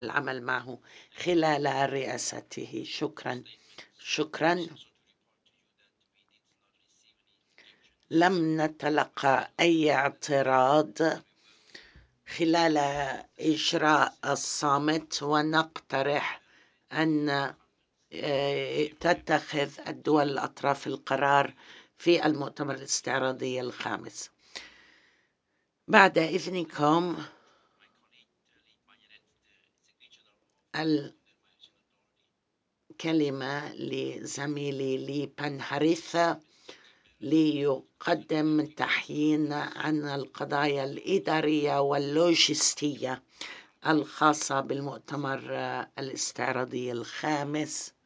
العمل معه خلال رئاسته. شكرا. شكرا. لم نتلقى أي اعتراض خلال إجراء الصامت، ونقترح أن تتخذ الدول الأطراف القرار في المؤتمر الاستعراضي الخامس. بعد إذنكم الكلمة لزميلي لي بنهاريث ليقدم تحيين عن القضايا الإدارية واللوجستية الخاصة بالمؤتمر الاستعراضي الخامس.